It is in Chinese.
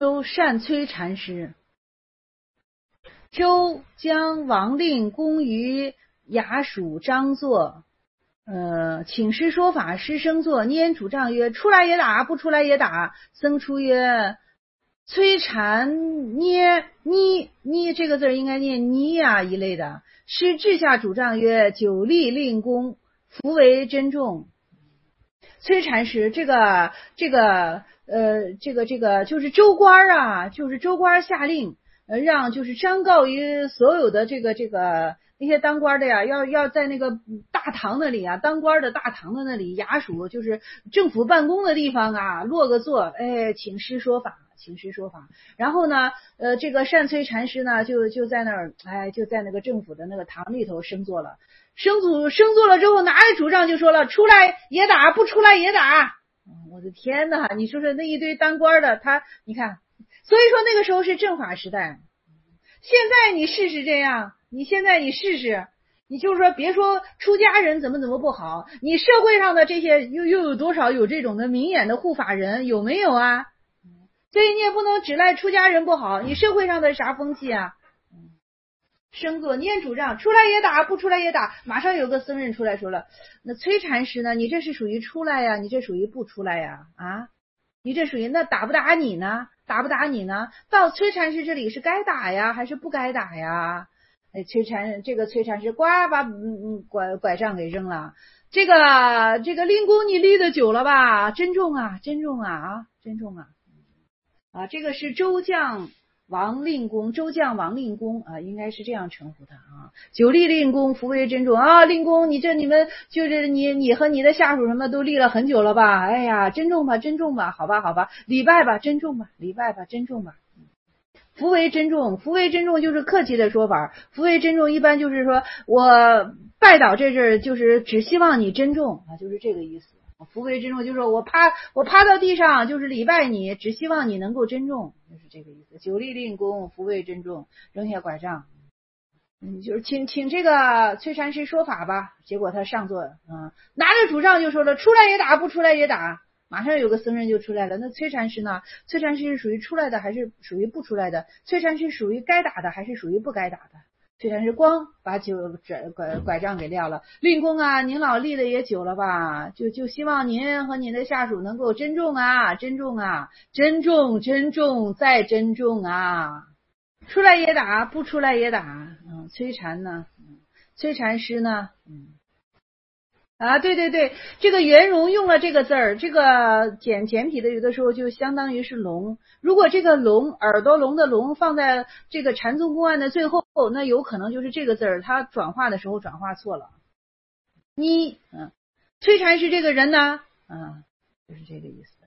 善崔禅师。周将王令公于衙署张作，请师说法，师生作，拈主杖曰：出来也打，不出来也打。僧出曰：崔禅捏这个字应该念捏啊一类的。师掷下主杖曰：久立令公，弗为珍重。崔禅师这个就是州官啊，就是州官下令，让就是彰告于所有的这个那些当官的呀，要在那个大堂那里啊，当官的大堂的那里，衙署就是政府办公的地方啊，落个座，请师说法。然后呢，这个善崔禅师呢，就在那儿，就在那个政府的那个堂里头升座了。升座了之后，拿着主杖就说了：出来也打，不出来也打。我的天哪！你说说那一堆当官的，你看，所以说那个时候是正法时代。现在你试试这样，你试试，你就是说别说出家人怎么不好，你社会上的这些又有多少有这种的明眼的护法人，有没有啊？所以你也不能只赖出家人不好，你社会上的啥风气啊？升座拈主杖，出来也打，不出来也打。马上有个僧人出来说了，那崔禅师呢？你这是属于出来呀，你这属于不出来呀？啊，你这属于那打不打你呢？到崔禅师这里是该打呀，还是不该打呀？崔禅师呱把拐杖给扔了。这个令公你立的久了吧？珍重啊！这个是周将王令公啊，应该是这样称呼他啊。久立令公，弗为珍重啊。令公，你们就是你和你的下属什么都立了很久了吧？哎呀，珍重吧，好吧，礼拜吧，珍重吧。弗为珍重就是客气的说法，弗为珍重一般就是说我拜倒这阵就是只希望你珍重啊，就是这个意思。弗为珍重就是说我趴到地上就是礼拜你，只希望你能够珍重，就是这个意思。久立令公，弗为珍重，扔下拐杖，就是请这个崔禅师说法吧。结果他上座，拿着主杖就说了：出来也打，不出来也打。马上有个僧人就出来了。那崔禅师呢？崔禅师是属于出来的还是属于不出来的？崔禅师属于该打的还是属于不该打的？崔禅师光把拐杖给撂了。令公啊，您老立的也久了吧？就希望您和您的下属能够珍重啊，珍重再珍重啊！出来也打，不出来也打。崔禅师呢？对，这个圆融用了这个字儿，这个简体的有的时候就相当于是龙。如果这个龙耳朵龙的龙放在这个禅宗公案的最后，那有可能就是这个字儿，它转化的时候转化错了。崔禅师这个人呢，就是这个意思。